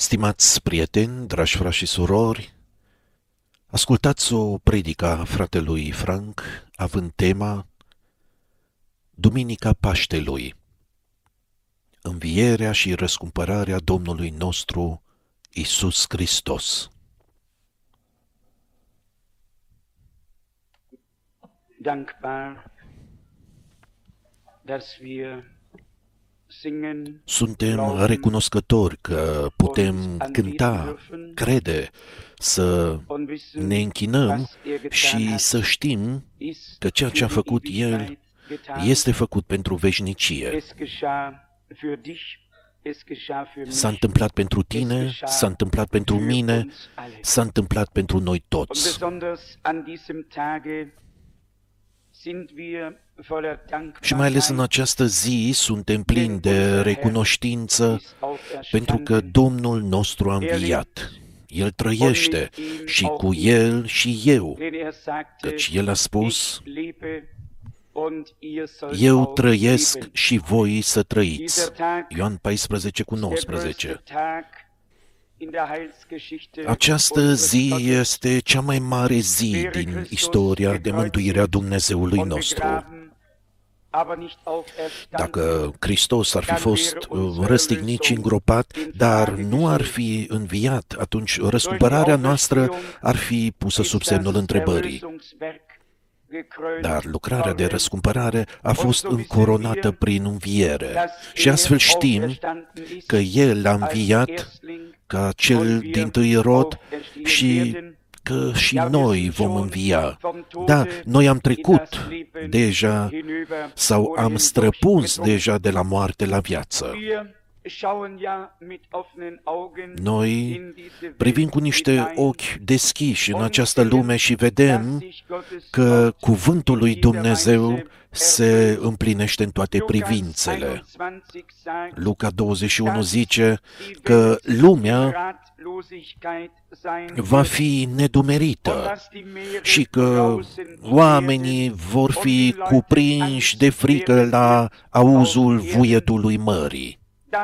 Stimați prieteni, dragi frați și surori, ascultați o predică a fratelui Frank, având tema Duminica Paștelui, învierea și răscumpărarea Domnului nostru Iisus Hristos. Dankbar, dass wir singen, Suntem recunoscători că putem cânta, crede, să ne închinăm și să știm că ceea ce a făcut El este făcut pentru veșnicie. S-a întâmplat pentru tine, s-a întâmplat pentru mine, s-a întâmplat pentru noi toți. Și mai ales în această zi suntem plini de recunoștință pentru că Domnul nostru a înviat. El trăiește și cu El și eu, căci El a spus: eu trăiesc și voi să trăiți. Ioan 14:19. Această zi este cea mai mare zi din istoria de mântuire a Dumnezeului nostru. Dacă Hristos ar fi fost răstignit și îngropat, dar nu ar fi înviat, atunci răscumpărarea noastră ar fi pusă sub semnul întrebării. Dar lucrarea de răscumpărare a fost încoronată prin înviere. Și astfel știm că El a înviat ca cel dintâi rod și că și noi vom învia. Da, noi am trecut deja sau am străpuns deja de la moarte la viață. Noi privim cu niște ochi deschiși în această lume și vedem că cuvântul lui Dumnezeu se împlinește în toate privințele. Luca 21 zice că lumea va fi nedumerită și că oamenii vor fi cuprinși de frică la auzul vuietului mării,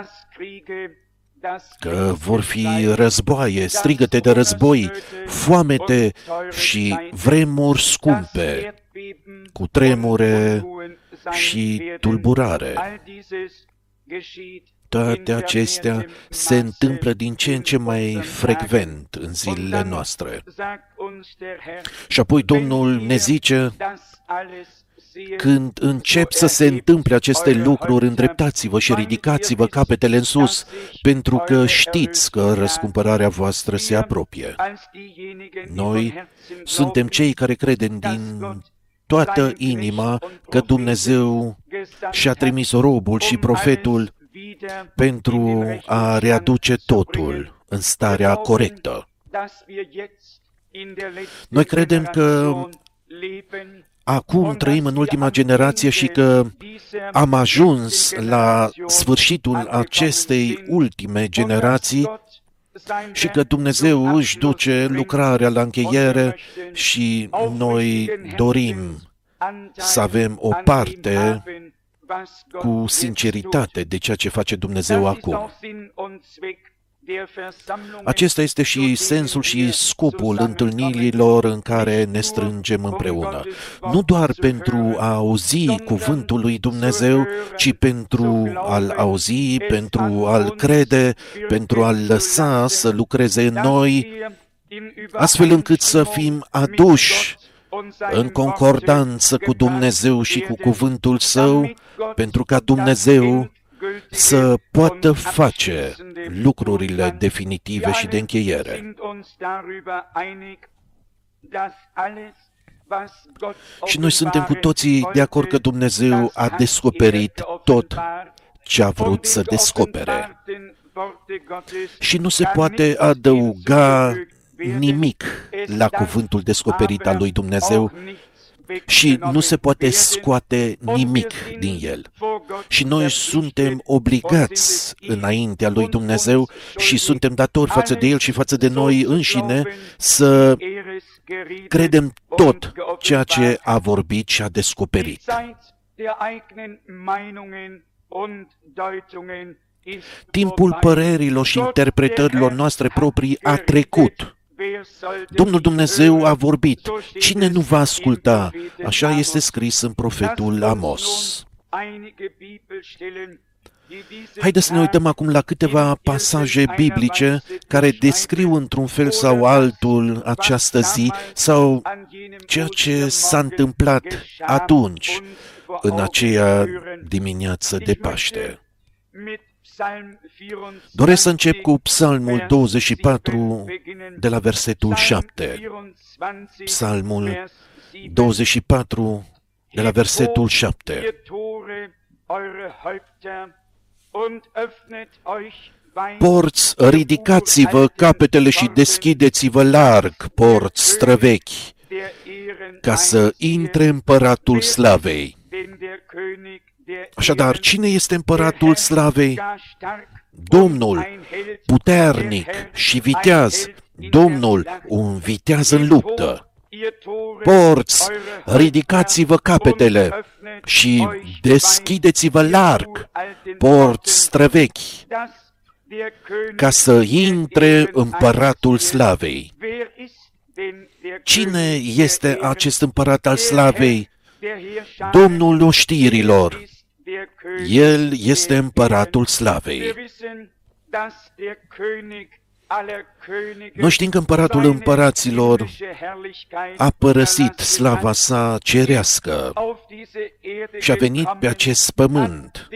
că vor fi războaie, strigăte de război, foamete și vremuri scumpe, cu tremure și tulburare. Toate acestea se întâmplă din ce în ce mai frecvent în zilele noastre. Și apoi Domnul ne zice: când încep să se întâmple aceste lucruri, îndreptați-vă și ridicați-vă capetele în sus, pentru că știți că răscumpărarea voastră se apropie. Noi suntem cei care credem din toată inima că Dumnezeu și-a trimis robul și profetul pentru a readuce totul în starea corectă. Noi credem că acum trăim în ultima generație și că am ajuns la sfârșitul acestei ultime generații și că Dumnezeu își duce lucrarea la încheiere și noi dorim să avem o parte cu sinceritate de ceea ce face Dumnezeu acum. Acesta este și sensul și scopul întâlnirilor în care ne strângem împreună. Nu doar pentru a auzi cuvântul lui Dumnezeu, ci pentru a-L auzi, pentru a-L crede, pentru a-L lăsa să lucreze în noi, astfel încât să fim aduși în concordanță cu Dumnezeu și cu cuvântul Său, pentru ca Dumnezeu să poată face lucrurile definitive și de încheiere. Și noi suntem cu toții de acord că Dumnezeu a descoperit tot ce a vrut să descopere. Și nu se poate adăuga nimic la cuvântul descoperit al lui Dumnezeu și nu se poate scoate nimic din el. Și noi suntem obligați înaintea lui Dumnezeu și suntem datori față de El și față de noi înșine să credem tot ceea ce a vorbit și a descoperit. Timpul părerilor și interpretărilor noastre proprii a trecut. Domnul Dumnezeu a vorbit. Cine nu va asculta? Așa este scris în profetul Amos. Haideți să ne uităm acum la câteva pasaje biblice care descriu într-un fel sau altul această zi sau ceea ce s-a întâmplat atunci, în aceea dimineață de Paște. Doresc să încep cu Psalmul 24 de la versetul 7. Psalmul 24 de la versetul 7. Porți, ridicați-vă capetele și deschideți-vă larg, porți străvechi, ca să intre împăratul slavei. Așadar, cine este împăratul slavei? Domnul, puternic și viteaz, Domnul, un viteaz în luptă. Porți, ridicați-vă capetele și deschideți-vă larg, porți străvechi, ca să intre împăratul slavei. Cine este acest împărat al slavei? Domnul oștirilor. El este împăratul slavei. Noi știm că împăratul împăraților a părăsit slava sa cerească și a venit pe acest pământ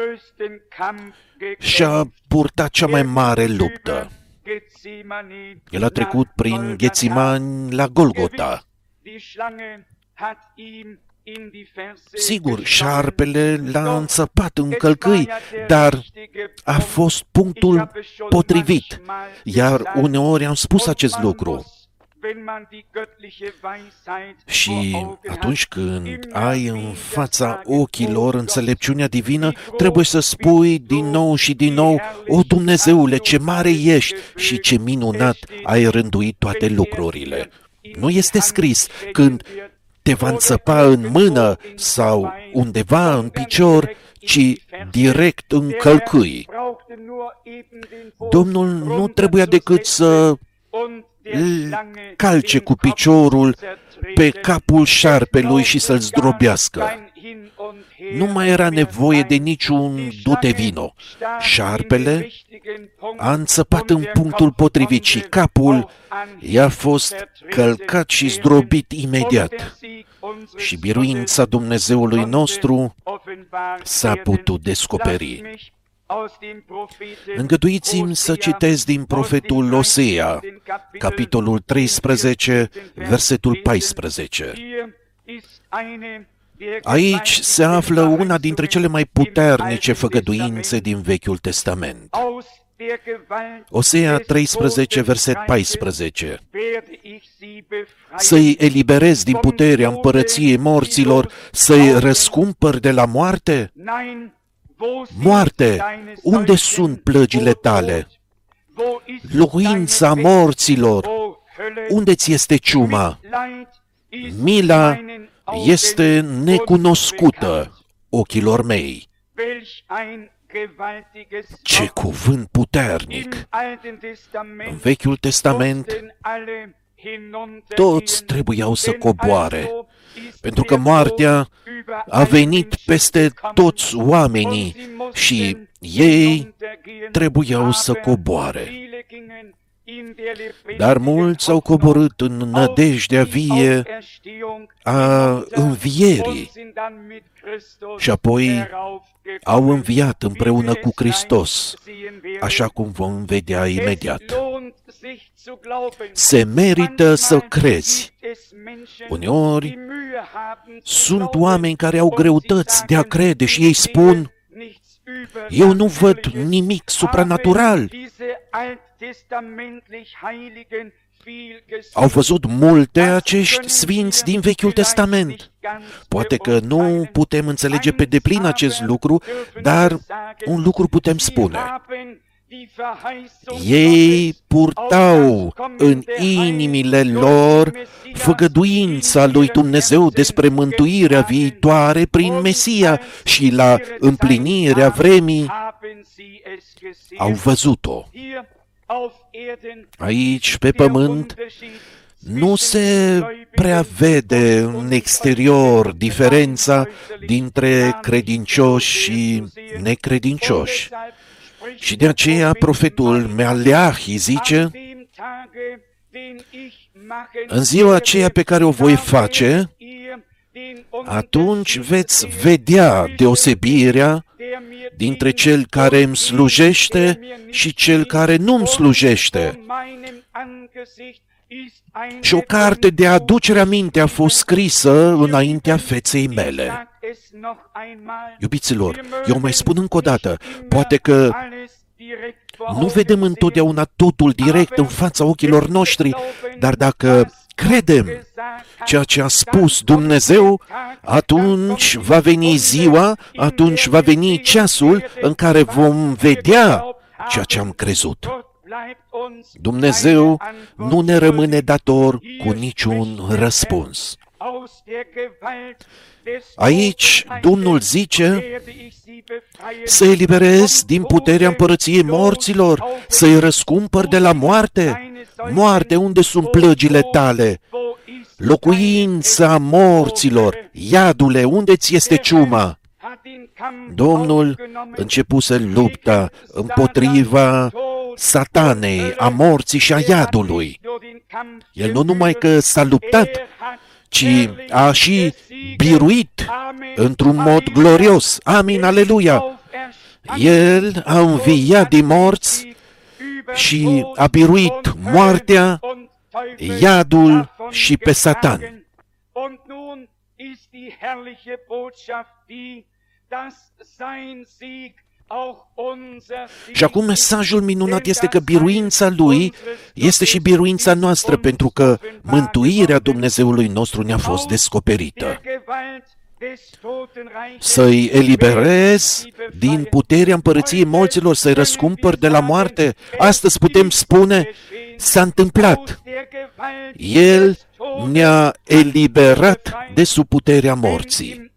și a purtat cea mai mare luptă. El a trecut prin Ghețimani la Golgota. Sigur, șarpele l-a înțăpat în călcâi, dar a fost punctul potrivit. Iar uneori am spus acest lucru. Și atunci când ai în fața ochilor înțelepciunea divină, trebuie să spui din nou și din nou: O, Dumnezeule, ce mare ești și ce minunat ai rânduit toate lucrurile. Nu este scris când te va înțăpa în mână sau undeva în picior, ci direct în călcâi. Domnul nu trebuia decât să calce cu piciorul pe capul șarpelui și să-l zdrobească. Nu mai era nevoie de niciun du-te vino. Șarpele a înțăpat în punctul potrivit și capul i-a fost călcat și zdrobit imediat. Și biruința Dumnezeului nostru s-a putut descoperi. Îngăduiți-mi să citesc din profetul Osea, capitolul 13, versetul 14. Aici se află una dintre cele mai puternice făgăduințe din Vechiul Testament. Osea 13, verset 14. Să-i eliberez din puterea împărăției morților, să-i răscumpăr de la moarte? Moarte, unde sunt plăgile tale? Locuința morților, unde ți este ciuma? Mila este necunoscută ochilor mei. Ce cuvânt puternic! În Vechiul Testament, toți trebuiau să coboare, pentru că moartea a venit peste toți oamenii și ei trebuiau să coboare. Dar mulți au coborât în nădejdea vie a învierii și apoi au înviat împreună cu Hristos, așa cum vom vedea imediat. Se merită să crezi. Uneori sunt oameni care au greutăți de a crede și ei spun: eu nu văd nimic supranatural. Au văzut multe acești sfinți din Vechiul Testament. Poate că nu putem înțelege pe deplin acest lucru, dar un lucru putem spune. Ei purtau în inimile lor făgăduința lui Dumnezeu despre mântuirea viitoare prin Mesia și la împlinirea vremii au văzut-o. Aici, pe pământ, nu se prea vede în exterior diferența dintre credincioși și necredincioși. Și de aceea profetul Maleahi zice: în ziua aceea pe care o voi face, atunci veți vedea deosebirea dintre cel care îmi slujește și cel care nu îmi slujește. Și o carte de aducere aminte a fost scrisă înaintea feței mele. Iubiților, eu mai spun încă o dată, poate că nu vedem întotdeauna totul direct în fața ochilor noștri, dar dacă credem ceea ce a spus Dumnezeu, atunci va veni ziua, atunci va veni ceasul în care vom vedea ceea ce am crezut. Dumnezeu nu ne rămâne dator cu niciun răspuns. Aici Domnul zice să eliberez din puterea împărăției morților, să-i răscumpăr de la moarte. Moarte, unde sunt plăgile tale? Locuința morților, iadule, unde ți este ciuma? Domnul începuse lupta împotriva Satanei, a morții și a iadului. El nu numai că s-a luptat, ci a și biruit într-un mod glorios. Amin, aleluia! El a înviat din morți și a biruit moartea, iadul și pe Satan. Și acum mesajul minunat este că biruința Lui este și biruința noastră, pentru că mântuirea Dumnezeului nostru ne-a fost descoperită. Să-i eliberez din puterea împărăției morților, să-i răscumpăr de la moarte. Astăzi putem spune, s-a întâmplat. El ne-a eliberat de sub puterea morții.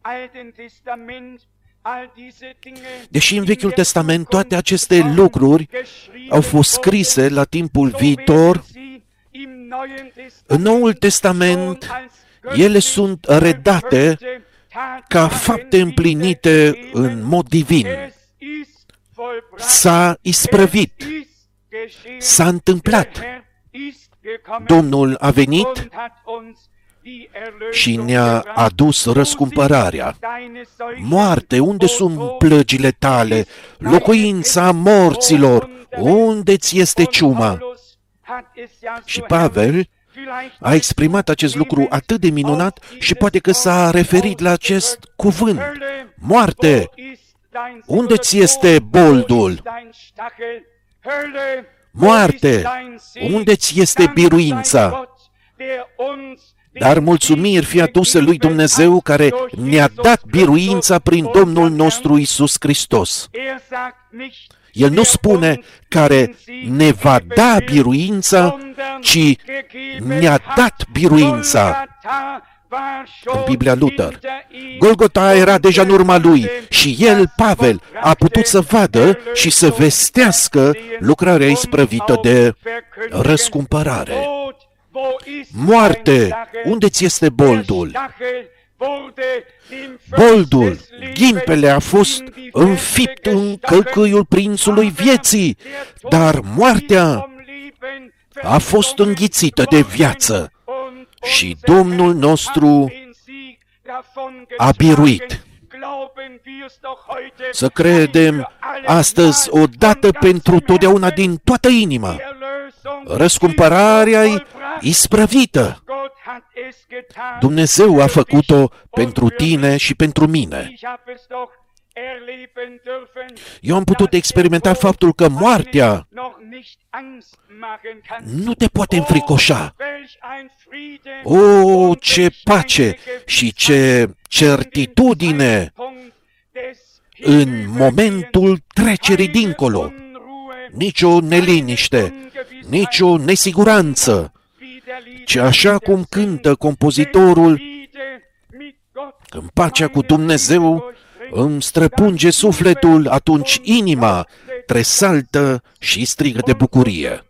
Deși în Vechiul Testament toate aceste lucruri au fost scrise la timpul viitor, în Noul Testament ele sunt redate ca fapte împlinite în mod divin. S-a isprăvit, s-a întâmplat. Domnul a venit și ne-a adus răscumpărarea. Moarte, unde sunt plăgile tale? Locuința morților, unde ți este ciuma? Și Pavel a exprimat acest lucru atât de minunat și poate că s-a referit la acest cuvânt. Moarte, unde ți este boldul? Moarte, unde ți este biruința? Dar mulțumiri fie aduse lui Dumnezeu care ne-a dat biruința prin Domnul nostru Iisus Hristos. El nu spune care ne va da biruința, ci ne-a dat biruința. În Biblia Luther, Golgota era deja în urma lui și el, Pavel, a putut să vadă și să vestească lucrarea isprăvită de răscumpărare. Moarte, unde ți este boldul? Boldul, ghimpele a fost înfipt în călcâiul prințului vieții, dar moartea a fost înghițită de viață și Domnul nostru a biruit. Să credem astăzi odată pentru totdeauna din toată inima. Răscumpărarea-i isprăvită. Dumnezeu a făcut-o pentru tine și pentru mine. Eu am putut experimenta faptul că moartea nu te poate înfricoșa. O, ce pace și ce certitudine în momentul trecerii dincolo. nicio neliniște, nicio nesiguranță, ci așa cum cântă compozitorul, în pacea cu Dumnezeu îmi străpunge sufletul, atunci inima tresaltă și strigă de bucurie.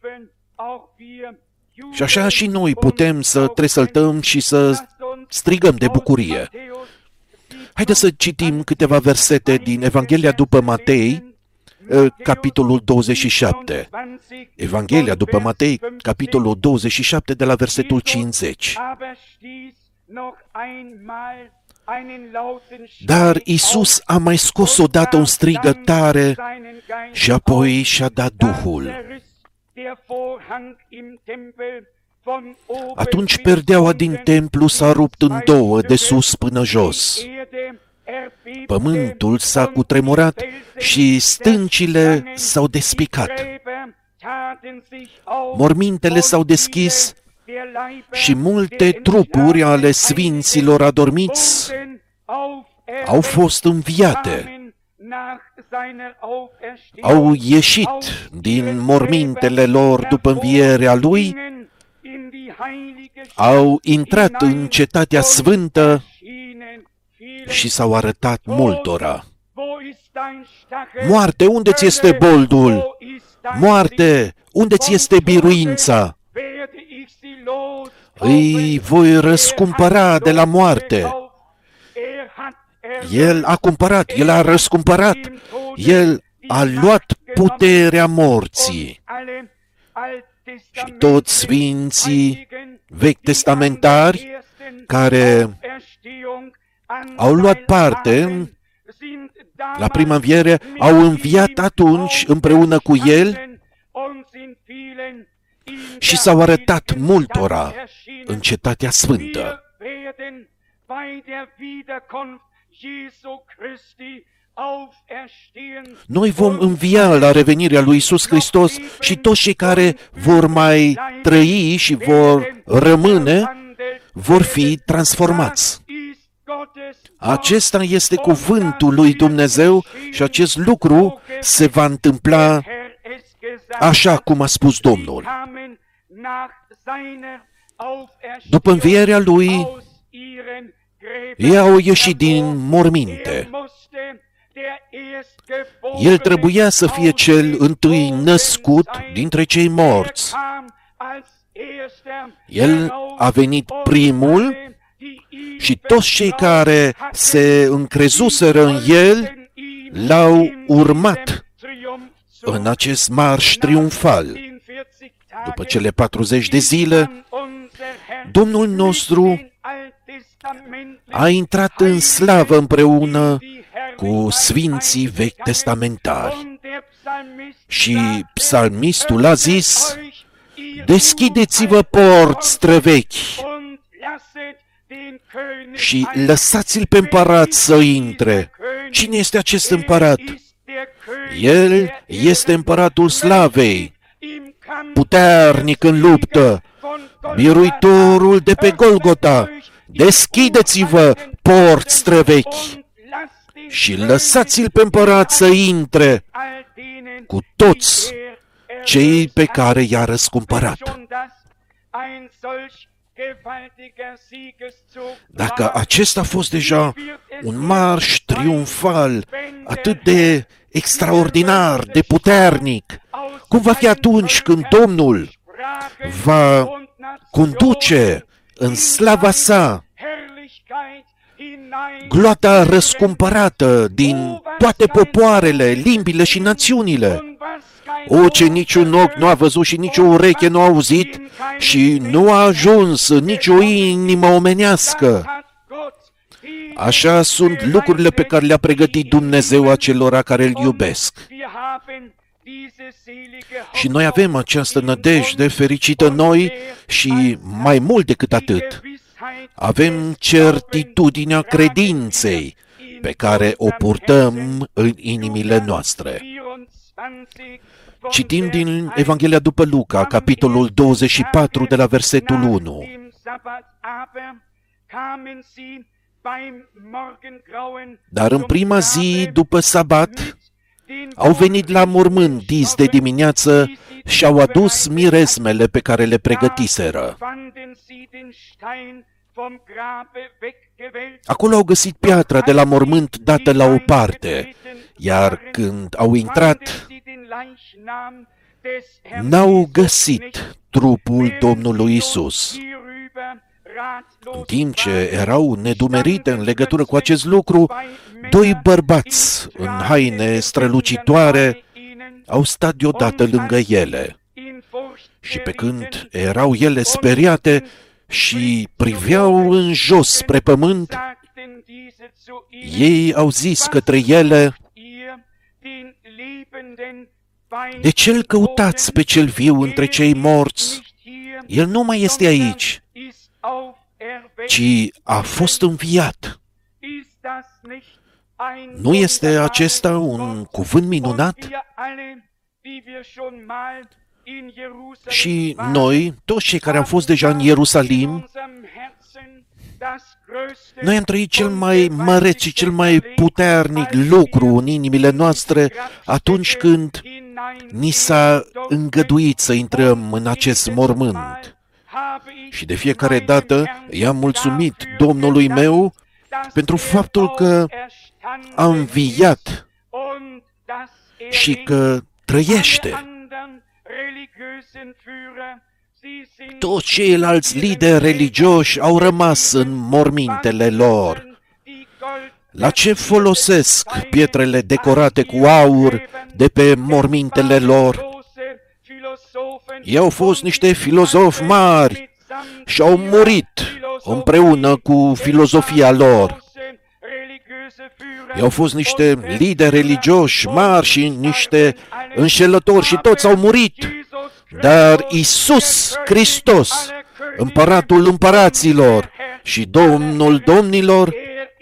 Și așa și noi putem să tresăltăm și să strigăm de bucurie. Haideți să citim câteva versete din Evanghelia după Matei, capitolul 27. Evanghelia după Matei, capitolul 27, de la versetul 50. Dar Iisus a mai scos odată un strigăt tare și apoi și-a dat Duhul. Atunci perdeaua din templu s-a rupt în două, de sus până jos. Pământul s-a cutremurat și stâncile s-au despicat. Mormintele s-au deschis și multe trupuri ale sfinților adormiți au fost înviate. Au ieșit din mormintele lor după învierea lui, au intrat în cetatea sfântă și s-au arătat multora. Moarte, unde ți este boldul? Moarte, unde ți este biruința? Îi voi răscumpăra de la moarte. El a cumpărat, El a răscumpărat, El a luat puterea morții. Și toți sfinții vechi testamentari care au luat parte la prima înviere, au înviat atunci împreună cu El și s-au arătat multora în cetatea sfântă. Noi vom învia la revenirea lui Iisus Hristos și toți cei care vor mai trăi și vor rămâne, vor fi transformați. Acesta este cuvântul lui Dumnezeu și acest lucru se va întâmpla așa cum a spus Domnul. După învierea lui, ei au ieșit din morminte. El trebuia să fie cel întâi născut dintre cei morți. El a venit primul și toți cei care se încrezuseră în El l-au urmat în acest marș triumfal. După cele 40 de zile, Domnul nostru a intrat în slavă împreună cu sfinții vechi testamentari. Și psalmistul a zis: deschideți-vă porți străvechi și lăsați-l pe împărat să intre. Cine este acest împărat? El este împăratul slavei, puternic în luptă, biruitorul de pe Golgota. Deschideți-vă porți străvechi și lăsați-l pe împărat să intre cu toți cei pe care i-a răscumpărat. Dacă acesta a fost deja un marș triumfal atât de extraordinar, de puternic, cum va fi atunci când Domnul va conduce în slava sa gloata răscumpărată din toate popoarele, limbile și națiunile? O, ce niciun ochi nu a văzut și nicio ureche nu a auzit și nu a ajuns în nicio inimă omenească. Așa sunt lucrurile pe care le-a pregătit Dumnezeu acelora care îl iubesc. Și noi avem această nădejde fericită noi și mai mult decât atât. Avem certitudinea credinței pe care o purtăm în inimile noastre. Citim din Evanghelia după Luca, capitolul 24, de la versetul 1. Dar în prima zi după sabat, au venit la mormânt dis de dimineață și au adus miresmele pe care le pregătiseră. Acolo au găsit piatra de la mormânt dată la o parte, iar când au intrat, n-au găsit trupul Domnului Isus. În timp ce erau nedumerite în legătură cu acest lucru, doi bărbați în haine strălucitoare au stat deodată lângă ele. Și pe când erau ele speriate și priveau în jos spre pământ, ei au zis către ele: de ce îl căutați pe cel viu între cei morți? El nu mai este aici, ci a fost înviat. Nu este acesta un cuvânt minunat? Și noi, toți cei care am fost deja în Ierusalim, noi am trăit cel mai măreț și cel mai puternic lucru în inimile noastre atunci când ni s-a îngăduit să intrăm în acest mormânt. Și de fiecare dată i-am mulțumit Domnului meu pentru faptul că a înviat și că trăiește. Toți ceilalți lideri religioși au rămas în mormintele lor. La ce folosesc pietrele decorate cu aur de pe mormintele lor? Ei au fost niște filozofi mari și au murit împreună cu filozofia lor. Ei au fost niște lideri religioși mari și niște înșelători și toți au murit. Dar Iisus Hristos, împăratul împăraților și Domnul domnilor,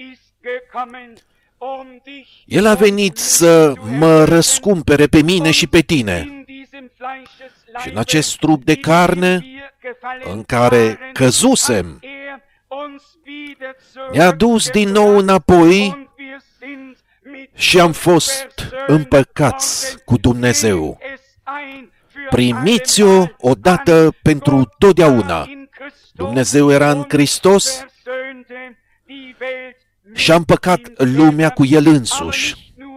El a venit să mă răscumpere pe mine și pe tine. Și în acest trup de carne în care căzusem, ne-a dus din nou înapoi și am fost împăcați cu Dumnezeu. Primiți-o odată pentru totdeauna. Dumnezeu era în Hristos și a împăcat lumea cu El însuși.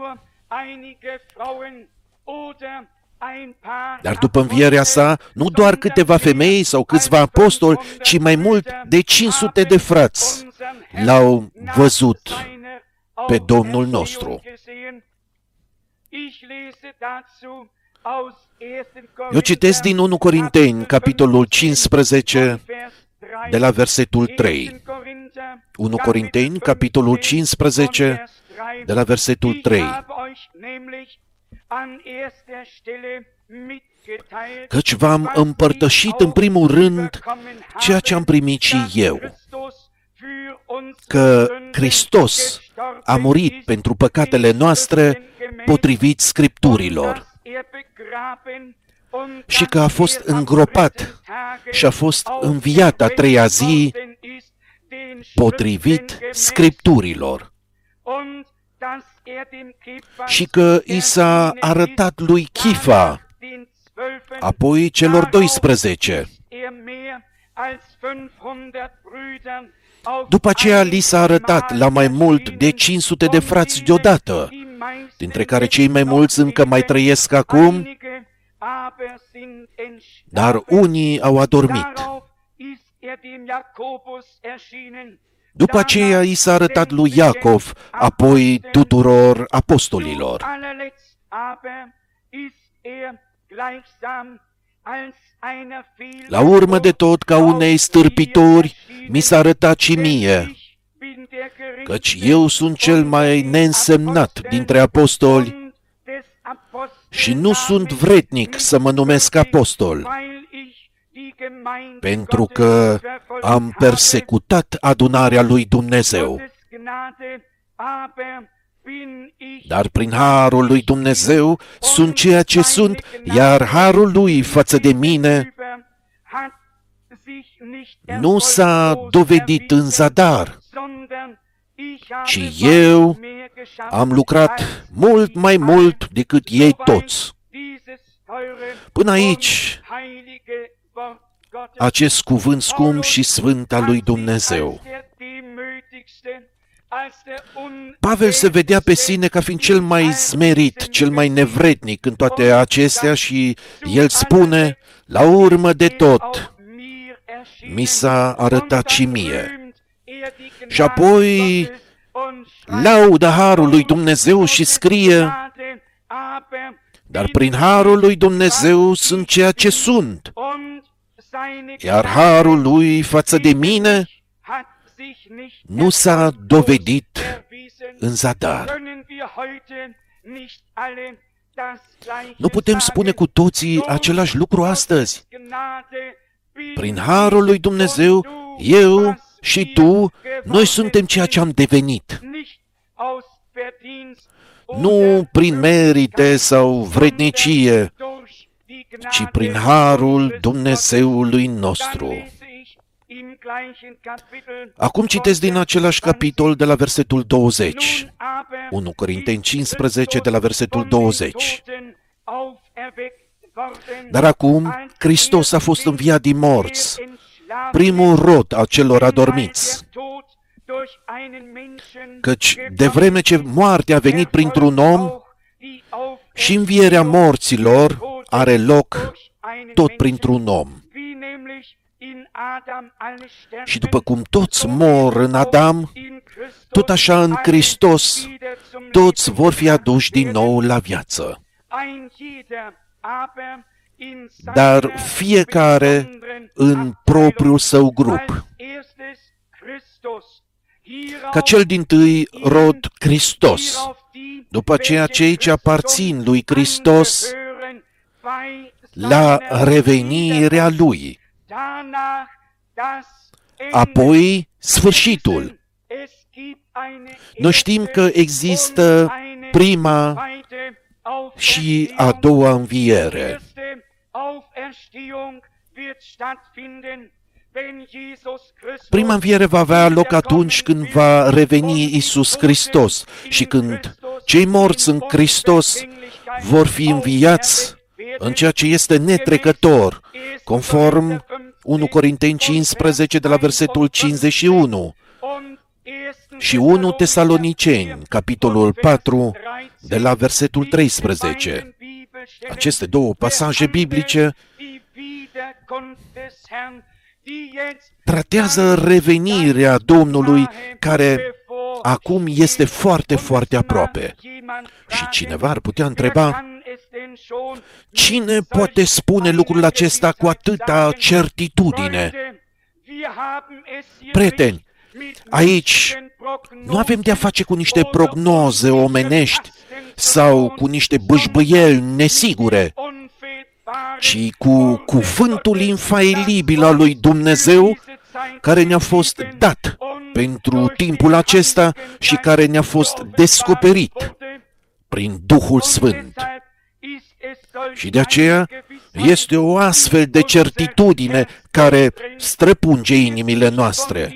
Dar după învierea sa, nu doar câteva femei sau câțiva apostoli, ci mai mult de 500 de frați l-au văzut pe Domnul nostru. Eu citesc din 1 Corinteni, capitolul 15, de la versetul 3. 1 Corinteni, capitolul 15, de la versetul 3. Căci v-am împărtășit în primul rând ceea ce am primit și eu, că Hristos a murit pentru păcatele noastre potrivit Scripturilor și că a fost îngropat și a fost înviat a treia zi potrivit Scripturilor și că i s-a arătat lui Chifa, apoi celor 12. După aceea li s-a arătat la mai mult de 500 de frați deodată, dintre care cei mai mulți încă mai trăiesc acum, dar unii au adormit. După aceea i s-a arătat lui Iacov, apoi tuturor apostolilor. La urmă de tot, ca unei stârpituri, mi s-a arătat și mie, căci eu sunt cel mai neînsemnat dintre apostoli și nu sunt vrednic să mă numesc apostol, pentru că am persecutat adunarea lui Dumnezeu. Dar prin harul lui Dumnezeu sunt ceea ce sunt, iar harul lui față de mine nu s-a dovedit în zadar, ci eu Am lucrat mult mai mult decât ei toți. Până aici, acest cuvânt scump și sfânt al lui Dumnezeu. Pavel se vedea pe sine ca fiind cel mai smerit, cel mai nevrednic în toate acestea și el spune, la urmă de tot, mi s-a arătat și mie. Și apoi laudă harul lui Dumnezeu și scrie, dar prin harul lui Dumnezeu sunt ceea ce sunt, iar harul lui față de mine nu s-a dovedit în zadar. Nu putem spune cu toții același lucru astăzi. Prin harul lui Dumnezeu, eu și tu, noi suntem ceea ce am devenit. Nu prin merite sau vrednicie, ci prin harul Dumnezeului nostru. Acum citesc din același capitol de la versetul 20. 1 Corinteni 15 de la versetul 20. Dar acum Hristos a fost înviat din morți, primul rod a celor adormiți. Căci de vreme ce moartea a venit printr-un om, și învierea morților are loc tot printr-un om. Și după cum toți mor în Adam, tot așa în Hristos, toți vor fi aduși din nou la viață. Dar fiecare în propriul său grup. Ca cel dintâi rod Hristos, după aceea cei ce aparțin lui Hristos la revenirea Lui. Apoi sfârșitul. Noi știm că există prima și a doua înviere. Prima înviere va avea loc atunci când va reveni Iisus Hristos și când cei morți în Hristos vor fi înviați în ceea ce este netrecător, conform 1 Corinteni 15 de la versetul 51 și 1 Tesaloniceni, capitolul 4, de la versetul 13. Aceste două pasaje biblice tratează revenirea Domnului, care acum este foarte, foarte aproape. Și cineva ar putea întreba, cine poate spune lucrul acesta cu atâta certitudine? Prieteni, aici nu avem de-a face cu niște prognoze omenești sau cu niște bâșbâieli nesigure, ci cu cuvântul infailibil al lui Dumnezeu care ne-a fost dat pentru timpul acesta și care ne-a fost descoperit prin Duhul Sfânt. Și de aceea este o astfel de certitudine care străpunge inimile noastre.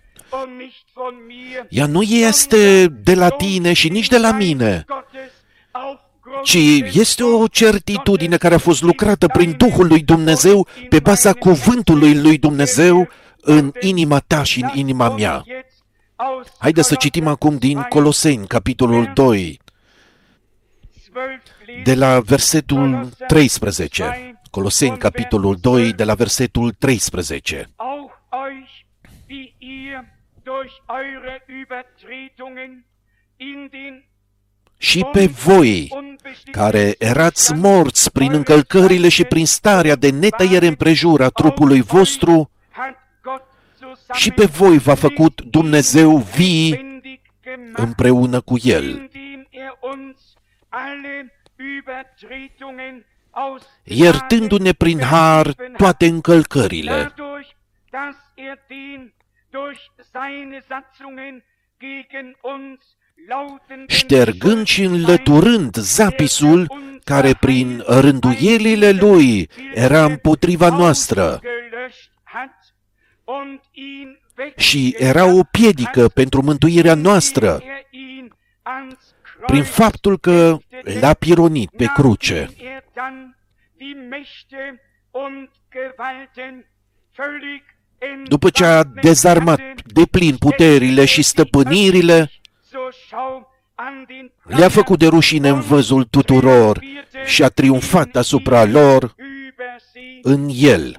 Ea nu este de la tine și nici de la mine, ci este o certitudine care a fost lucrată prin Duhul lui Dumnezeu pe baza cuvântului lui Dumnezeu în inima ta și în inima mea. Haideți să citim acum din Coloseni, capitolul 2, de la versetul 13. Coloseni, capitolul 2, de la versetul 13. Și pe voi, care erați morți prin încălcările și prin starea de netăiere împrejur a trupului vostru, și pe voi v-a făcut Dumnezeu vii împreună cu El, iertându-ne prin har toate încălcările, ștergând și înlăturând zapisul care prin rânduielile Lui era împotriva noastră și era o piedică pentru mântuirea noastră, prin faptul că l-a pironit pe cruce. După ce a dezarmat deplin puterile și stăpânirile, le-a făcut de rușine în văzul tuturor și a triumfat asupra lor în el.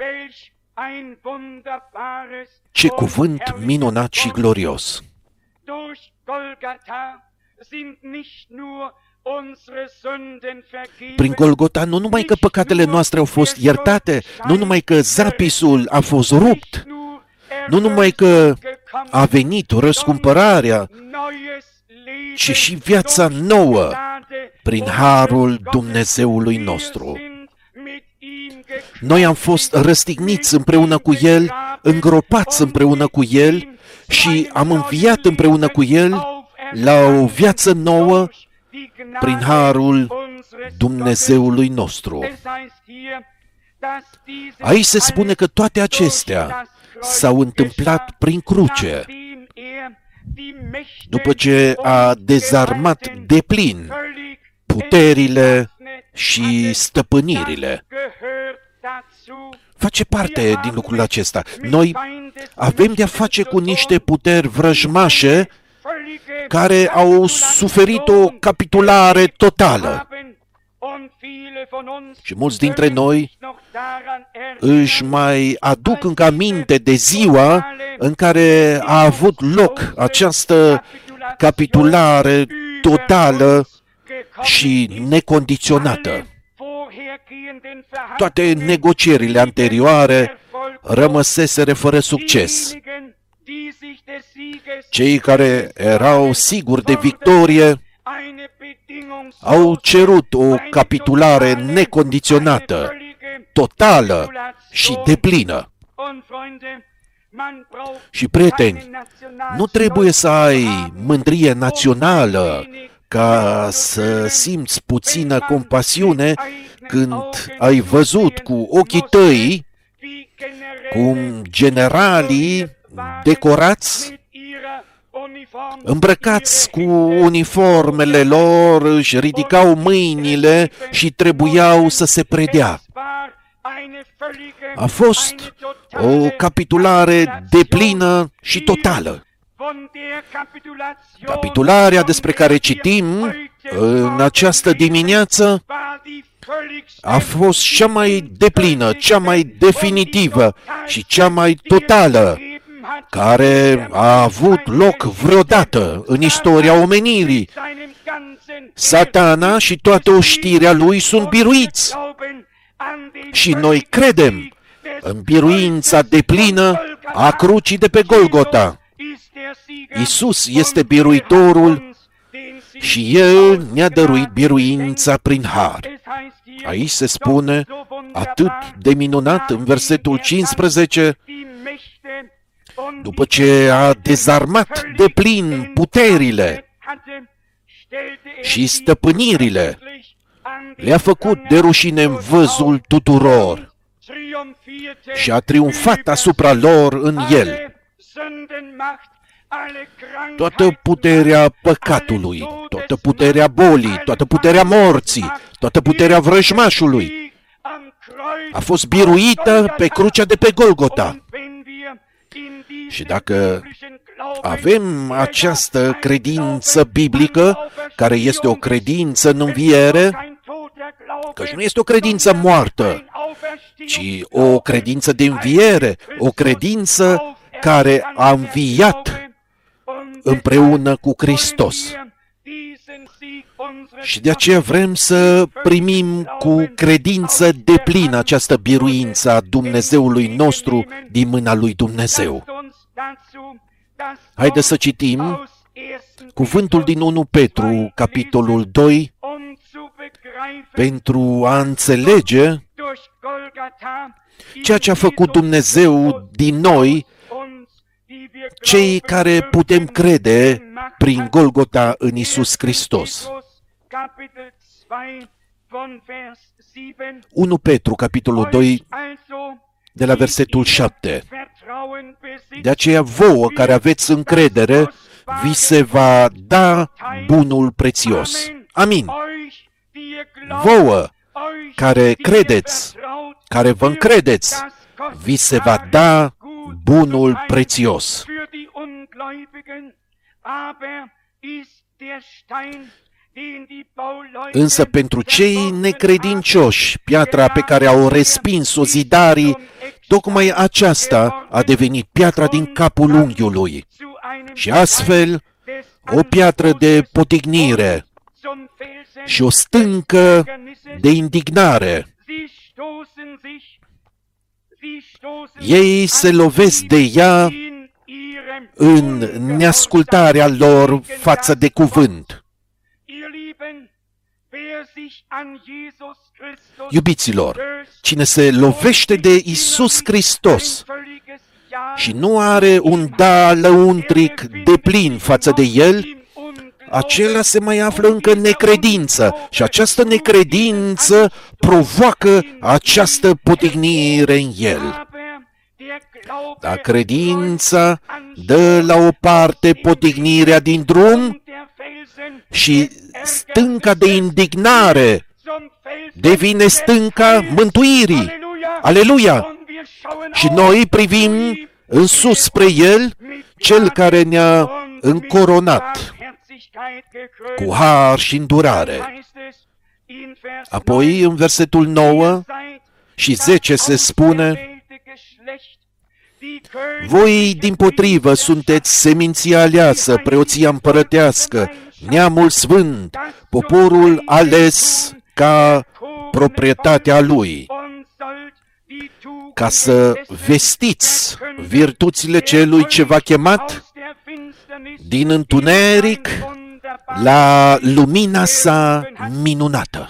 Ce cuvânt minunat și glorios! Prin Golgota nu numai că păcatele noastre au fost iertate, nu numai că zapisul a fost rupt, nu numai că a venit răscumpărarea, ci și viața nouă prin harul Dumnezeului nostru. Noi am fost răstigniți împreună cu El, îngropați împreună cu El și am înviat împreună cu El la o viață nouă prin harul Dumnezeului nostru. Aici se spune că toate acestea s-au întâmplat prin cruce, după ce a dezarmat deplin puterile și stăpânirile. Face parte din lucrul acesta. Noi avem de-a face cu niște puteri vrăjmașe care au suferit o capitulare totală. Și mulți dintre noi își mai aduc încă aminte de ziua în care a avut loc această capitulare totală și necondiționată. Toate negocierile anterioare rămăseseră fără succes. Cei care erau siguri de victorie au cerut o capitulare necondiționată, totală și deplină. Și, prieteni, nu trebuie să ai mândrie națională ca să simți puțină compasiune când ai văzut cu ochii tăi cum generalii decorați, îmbrăcați cu uniformele lor, își ridicau mâinile și trebuiau să se predea. A fost o capitulare deplină și totală. Capitularea despre care citim în această dimineață a fost cea mai deplină, cea mai definitivă și cea mai totală care a avut loc vreodată în istoria omenirii. Satana și toată oștirea lui sunt biruiți. Și noi credem în biruința deplină a crucii de pe Golgota. Iisus este biruitorul și El ne-a dăruit biruința prin har. Aici se spune atât de minunat în versetul 15, după ce a dezarmat deplin puterile și stăpânirile, le-a făcut de rușine în văzul tuturor și a triumfat asupra lor în El. Toată puterea păcatului, toată puterea bolii, toată puterea morții, toată puterea vrăjmașului a fost biruită pe crucea de pe Golgota. Și dacă avem această credință biblică, care este o credință în înviere, căci nu este o credință moartă, ci o credință de înviere, o credință care a înviat împreună cu Hristos. Și de aceea vrem să primim cu credință deplină această biruință a Dumnezeului nostru din mâna lui Dumnezeu. Haideți să citim cuvântul din 1 Petru, capitolul 2, pentru a înțelege ceea ce a făcut Dumnezeu din noi, cei care putem crede prin Golgota în Iisus Hristos. 1 Petru, capitolul 2, de la versetul 7. De aceea vouă care aveți încredere vi se va da bunul prețios. Amin. Vouă care credeți, care vă încredeți, vi se va da bunul prețios. Însă pentru cei necredincioși, piatra pe care au respins-o zidarii, tocmai aceasta a devenit piatra din capul unghiului și astfel o piatră de potignire și o stâncă de indignare. Ei se lovesc de ea în neascultarea lor față de cuvânt. Iubiților, cine se lovește de Iisus Hristos și nu are un da lăuntric deplin față de El, acela se mai află încă în necredință și această necredință provoacă această potignire în el. Dar credința dă la o parte potignirea din drum și stânca de indignare devine stânca mântuirii. Aleluia! Și noi privim în sus spre El, Cel care ne-a încoronat cu har și îndurare. Apoi, în versetul 9 și 10 se spune: voi, dimpotrivă, sunteți seminția aleasă, preoția împărătească, neamul sfânt, poporul ales ca proprietatea Lui, ca să vestiți virtuțile celui ce v-a chemat din întuneric la lumina sa minunată.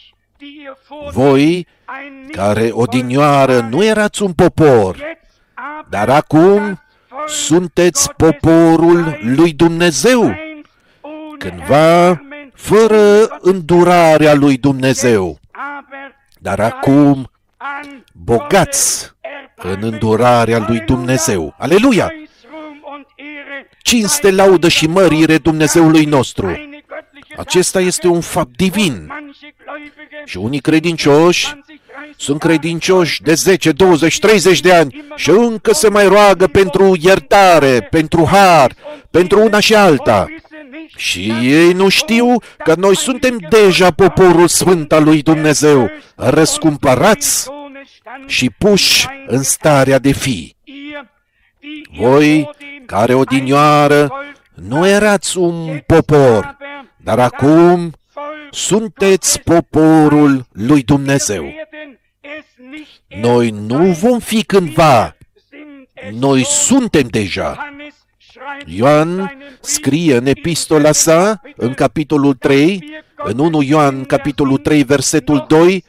Voi, care odinioară nu erați un popor, dar acum sunteți poporul lui Dumnezeu, cândva fără îndurarea lui Dumnezeu, dar acum bogați în îndurarea lui Dumnezeu. Aleluia! Cinste, laudă și mărire Dumnezeului nostru. Acesta este un fapt divin. Și unii credincioși sunt credincioși de 10, 20, 30 de ani și încă se mai roagă pentru iertare, pentru har, pentru una și alta. Și ei nu știu că noi suntem deja poporul sfânt al lui Dumnezeu, răscumpărați și puși în starea de fi. Voi, care odinioară nu erați un popor, dar acum sunteți poporul lui Dumnezeu. Noi nu vom fi cândva, noi suntem deja. Ioan scrie în epistola sa, în capitolul 3, în 1 Ioan, capitolul 3, versetul 2,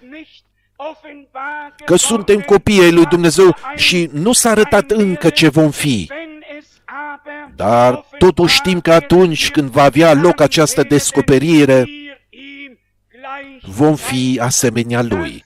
că suntem copiii ai lui Dumnezeu și nu s-a arătat încă ce vom fi. Dar totuși știm că atunci când va avea loc această descoperire, vom fi asemenea Lui.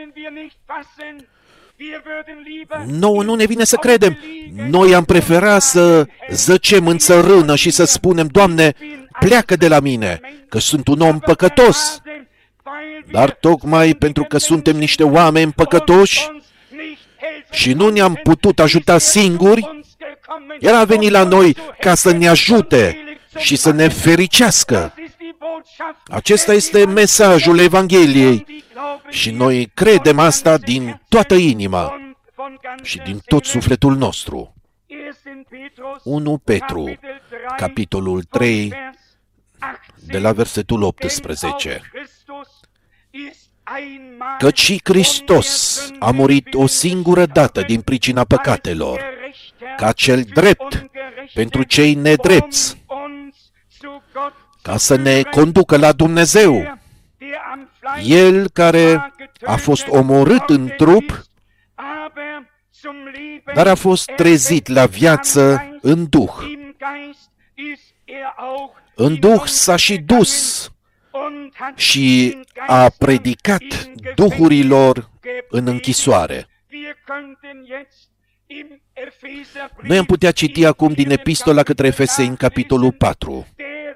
Nouă nu ne vine să credem. Noi am preferat să zăcem în țărână și să spunem: Doamne, pleacă de la mine, că sunt un om păcătos. Dar tocmai pentru că suntem niște oameni păcătoși și nu ne-am putut ajuta singuri, El a venit la noi ca să ne ajute și să ne fericească. Acesta este mesajul Evangheliei și noi credem asta din toată inima și din tot sufletul nostru. 1 Petru, capitolul 3, de la versetul 18. Căci și Hristos a murit o singură dată din pricina păcatelor, ca cel drept pentru cei nedrepți, ca să ne conducă la Dumnezeu. El care a fost omorât în trup, dar a fost trezit la viață în Duh. În Duh s-a și dus și a predicat duhurilor în închisoare. Noi am putea citi acum din Epistola către Efeseni, capitolul 4.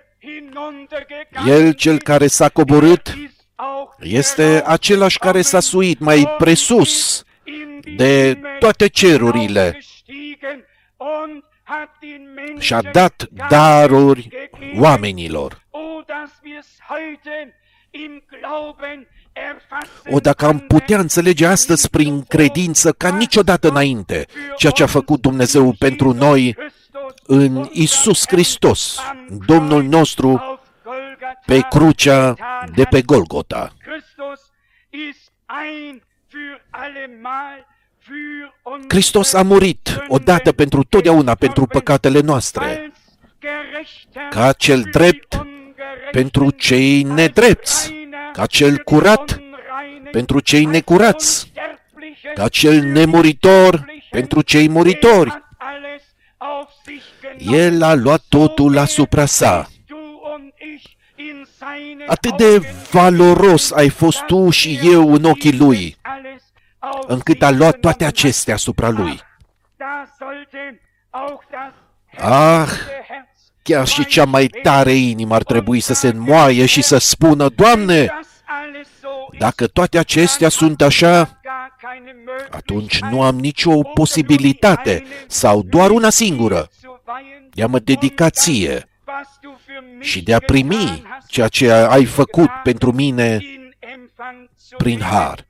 El, cel care s-a coborât, este același care s-a suit mai presus de toate cerurile și-a dat daruri oamenilor. Dacă am putea înțelege astăzi prin credință ca niciodată înainte ceea ce a făcut Dumnezeu pentru noi în Iisus Hristos, Domnul nostru, pe crucea de pe Golgota. Hristos a murit odată pentru totdeauna pentru păcatele noastre, ca cel drept pentru cei nedrepți, ca cel curat pentru cei necurați, ca cel nemuritor pentru cei muritori. El a luat totul asupra sa. Atât de valoros ai fost tu și eu în ochii Lui, încât a luat toate acestea asupra Lui. Chiar și cea mai tare inimă ar trebui să se înmoaie și să spună: Doamne, dacă toate acestea sunt așa, atunci nu am nicio posibilitate sau doar una singură, de a mă dedica ție și de a primi ceea ce ai făcut pentru mine prin har.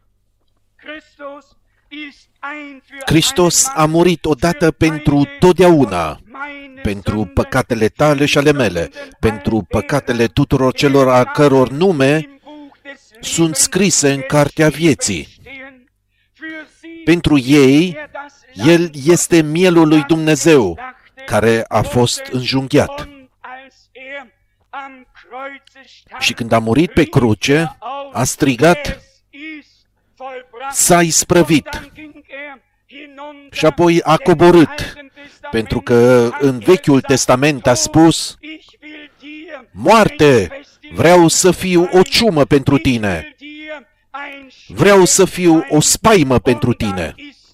Hristos a murit odată pentru totdeauna, pentru păcatele tale și ale mele, pentru păcatele tuturor celor a căror nume sunt scrise în cartea vieții. Pentru ei, El este mielul lui Dumnezeu, care a fost înjunghiat. Și când a murit pe cruce, a strigat: s-a isprăvit. Și apoi a coborât, pentru că în Vechiul Testament a spus: moarte, vreau să fiu o ciumă pentru tine, vreau să fiu o spaimă pentru tine.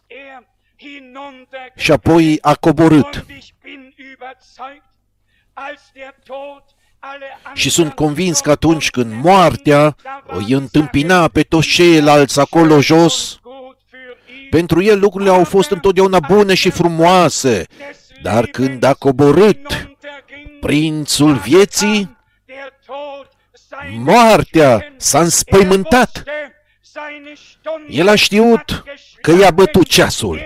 Și apoi a coborât. Și sunt convins că atunci când moartea îi întâmpina pe toți ceilalți acolo jos, pentru el lucrurile au fost întotdeauna bune și frumoase, dar când a coborât prințul vieții, moartea s-a înspăimântat. El a știut că i-a bătut ceasul.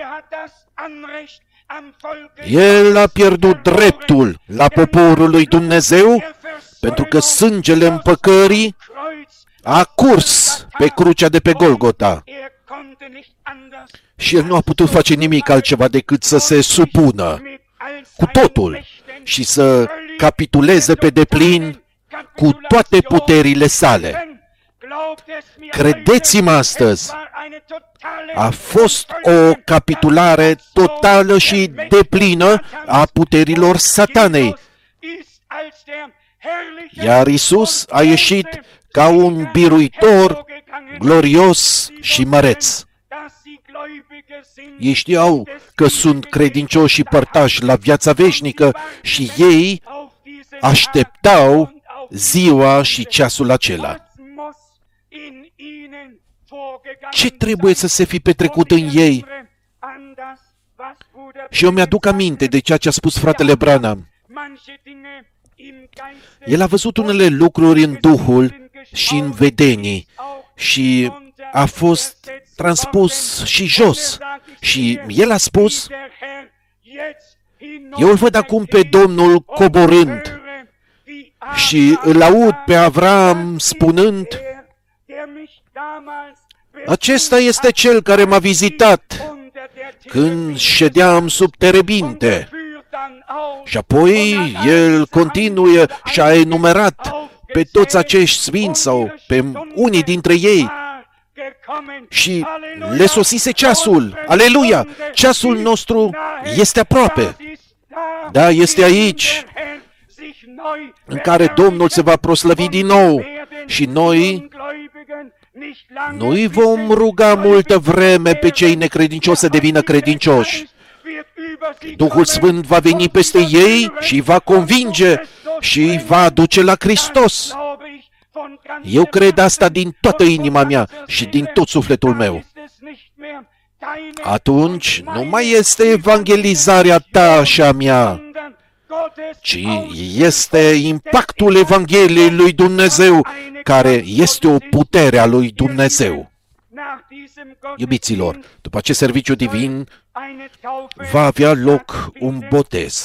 El a pierdut dreptul la poporul lui Dumnezeu, pentru că sângele împăcării a curs pe crucea de pe Golgota. Și el nu a putut face nimic altceva decât să se supună cu totul și să capituleze pe deplin cu toate puterile sale. Credeți-mă astăzi, a fost o capitulare totală și deplină a puterilor satanei. Iar Iisus a ieșit ca un biruitor glorios și măreț. Ei știau că sunt credincioși și părtași la viața veșnică și ei așteptau ziua și ceasul acela. Ce trebuie să se fi petrecut în ei? Și eu mi-aduc aminte de ceea ce a spus fratele Branham. El a văzut unele lucruri în Duhul și în vedenii și a fost transpus și jos. Și el a spus: eu îl văd acum pe Domnul coborând și îl aud pe Avram spunând: acesta este cel care m-a vizitat când ședeam sub terebinte. Și apoi el continuă și a enumerat pe toți acești sfinți sau pe unii dintre ei și le sosise ceasul. Aleluia! Ceasul nostru este aproape. Da, este aici, în care Domnul se va proslăvi din nou și noi nu îi vom ruga multă vreme pe cei necredincioși să devină credincioși. Duhul Sfânt va veni peste ei și îi va convinge și îi va aduce la Hristos. Eu cred asta din toată inima mea și din tot sufletul meu. Atunci nu mai este evangelizarea ta și a mea, ci este impactul Evangheliei lui Dumnezeu, care este o putere a lui Dumnezeu. Iubiților, după acest serviciu divin va avea loc un botez.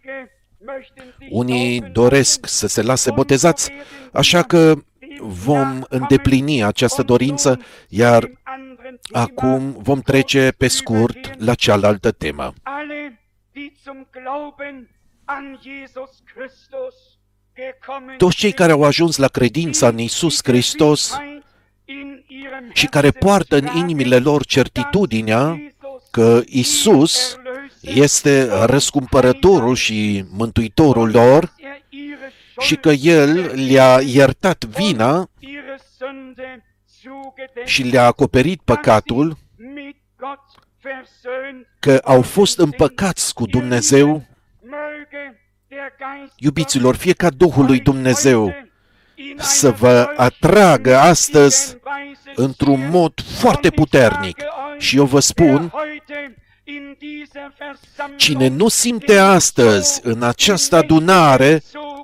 Unii doresc să se lase botezați, așa că vom îndeplini această dorință, iar acum vom trece pe scurt la cealaltă temă. Toți cei care au ajuns la credința în Iisus Hristos și care poartă în inimile lor certitudinea că Iisus este răscumpărătorul și mântuitorul lor și că El le-a iertat vina și le-a acoperit păcatul, că au fost împăcați cu Dumnezeu. Iubiților, fie ca Duhul lui Dumnezeu să vă atragă astăzi într-un mod foarte puternic. Și eu vă spun, cine nu simte astăzi în această adunare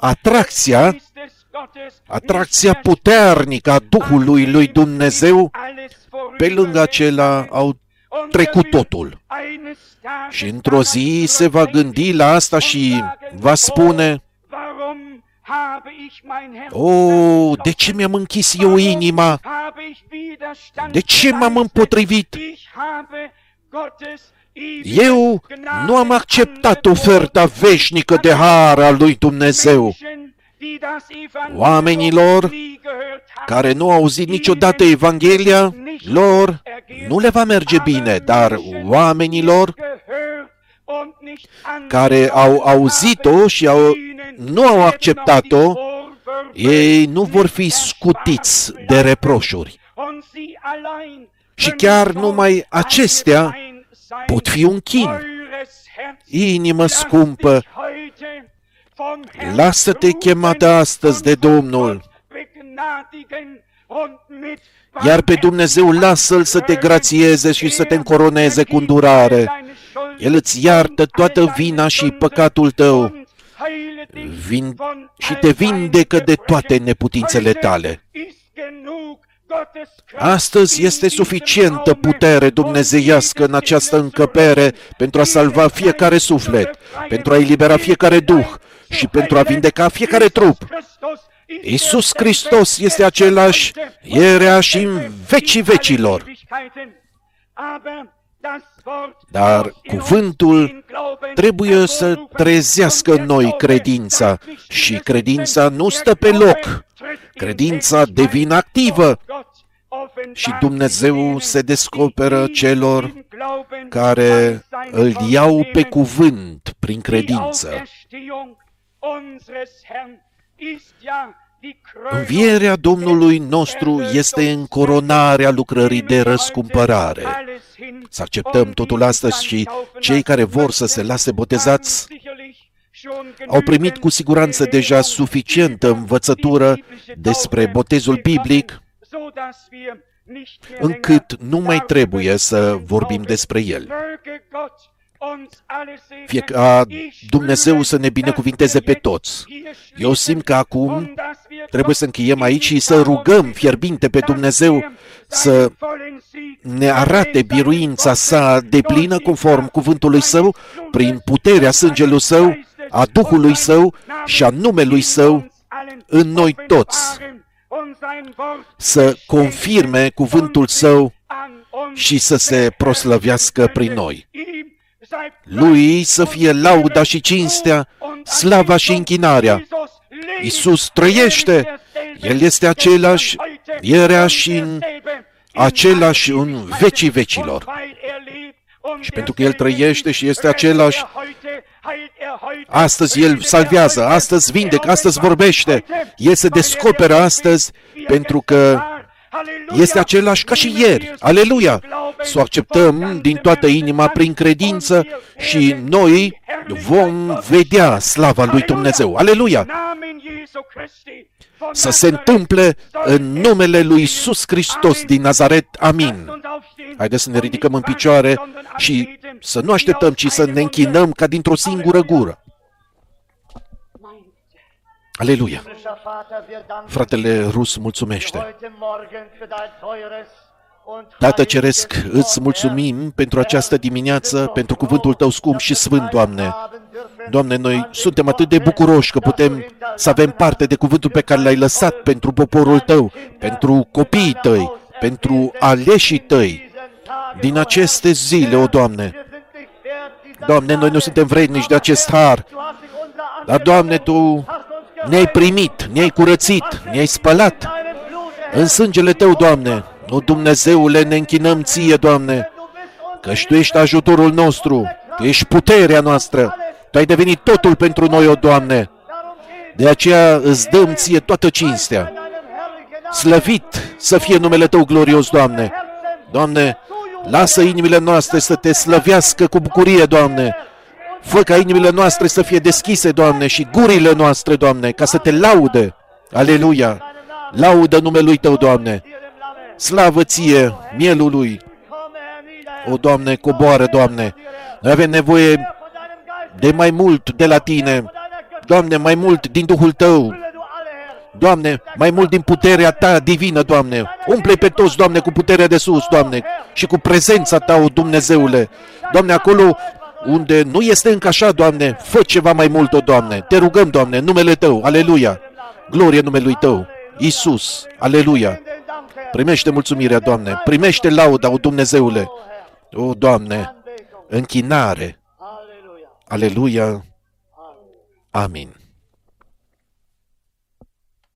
atracția puternică a Duhului lui Dumnezeu, pe lângă acela au trecut totul. Și într-o zi se va gândi la asta și va spune: de ce mi-am închis eu inima? De ce m-am împotrivit? Eu nu am acceptat oferta veșnică de har al lui Dumnezeu. Oamenilor care nu au auzit niciodată Evanghelia, lor nu le va merge bine, dar oamenilor care au auzit-o și nu au acceptat-o, ei nu vor fi scutiți de reproșuri. Și chiar numai acestea pot fi un chin. Inimă scumpă, lasă-te chemat astăzi de Domnul, iar pe Dumnezeu lasă-L să te grațieze și să te încoroneze cu îndurare. El îți iartă toată vina și păcatul tău și te vindecă de toate neputințele tale. Astăzi este suficientă putere dumnezeiască în această încăpere pentru a salva fiecare suflet, pentru a elibera fiecare duh și pentru a vindeca fiecare trup. Iisus Hristos este același ierea și în vecii vecilor. Dar cuvântul trebuie să trezească în noi credința și credința nu stă pe loc. Credința devine activă și Dumnezeu se descoperă celor care îl iau pe cuvânt prin credință. Învierea Domnului nostru este încoronarea lucrării de răscumpărare. Să acceptăm totul astăzi și cei care vor să se lase botezați au primit cu siguranță deja suficientă învățătură despre botezul biblic, încât nu mai trebuie să vorbim despre el. Fie ca Dumnezeu să ne binecuvinteze pe toți. Eu simt că acum trebuie să încheiem aici și să rugăm fierbinte pe Dumnezeu să ne arate biruința sa deplină conform cuvântului Său, prin puterea sângelui Său, a Duhului Său și a numelui Său în noi toți. Să confirme cuvântul Său și să se proslăvească prin noi. Lui să fie lauda și cinstea, slava și închinarea. Iisus trăiește, El este același, ierea și același în vecii vecilor. Și pentru că El trăiește și este același, astăzi El salvează, astăzi vindecă, astăzi vorbește. El se descoperă astăzi pentru că este același ca și ieri. Aleluia! să o acceptăm din toată inima prin credință și noi vom vedea slava lui Dumnezeu. Aleluia! Să se întâmple în numele lui Iisus Hristos din Nazaret. Amin. Haideți să ne ridicăm în picioare și să nu așteptăm, ci să ne închinăm ca dintr-o singură gură. Aleluia! Fratele Rus mulțumește. Tată Ceresc, îți mulțumim pentru această dimineață, pentru cuvântul Tău scump și sfânt, Doamne. Doamne, noi suntem atât de bucuroși că putem să avem parte de cuvântul pe care L-ai lăsat pentru poporul Tău, pentru copiii Tăi, pentru aleșii Tăi. Din aceste zile, o Doamne, Doamne, noi nu suntem vrednici de acest har, dar, Doamne, Tu ne-ai primit, ne-ai curățit, ne-ai spălat în sângele Tău, Doamne. O, Dumnezeule, ne închinăm Ție, Doamne, căci Tu ești ajutorul nostru, Tu ești puterea noastră, Tu ai devenit totul pentru noi, o Doamne. De aceea îți dăm Ție toată cinstea. Slăvit să fie numele Tău glorios, Doamne. Doamne, lasă inimile noastre să Te slăvească cu bucurie, Doamne. Fă ca inimile noastre să fie deschise, Doamne, și gurile noastre, Doamne, ca să Te laude. Aleluia! Laudă numelui Tău, Doamne. Slavă Ție, mielul Lui. O, Doamne, coboară, Doamne. Noi avem nevoie de mai mult de la Tine. Doamne, mai mult din Duhul Tău. Doamne, mai mult din puterea Ta divină, Doamne. Umple pe toți, Doamne, cu puterea de sus, Doamne, și cu prezența Ta, o Dumnezeule. Doamne, acolo unde nu este încă așa, Doamne, fă ceva mai mult, o Doamne. Te rugăm, Doamne, în numele Tău. Aleluia! Glorie numelui Tău. Iisus, aleluia! Primește mulțumirea, Doamne. Primește lauda, o Dumnezeule. O, Doamne, închinare. Aleluia. Amin.